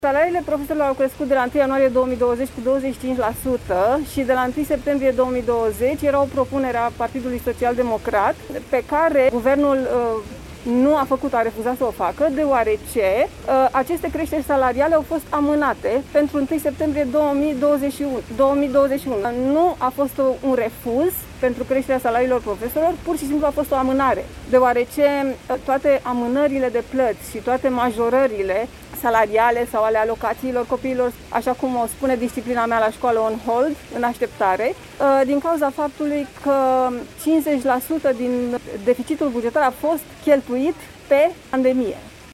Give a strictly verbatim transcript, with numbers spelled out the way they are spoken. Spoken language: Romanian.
Salariile profesorilor au crescut de la întâi ianuarie două mii douăzeci cu douăzeci și cinci la sută și de la întâi septembrie două mii douăzeci era o propunere a Partidului Social-Democrat pe care guvernul uh, nu a făcut, a refuzat să o facă, deoarece uh, aceste creșteri salariale au fost amânate pentru întâi septembrie două mii douăzeci și unu. Nu a fost un refuz pentru creșterea salariilor profesorilor, pur și simplu a fost o amânare, deoarece toate amânările de plăți și toate majorările salariale sau ale alocațiilor copiilor, așa cum o spune disciplina mea la școală, on hold, în așteptare, din cauza faptului că cincizeci la sută din deficitul bugetar a fost cheltuit pe pandemie.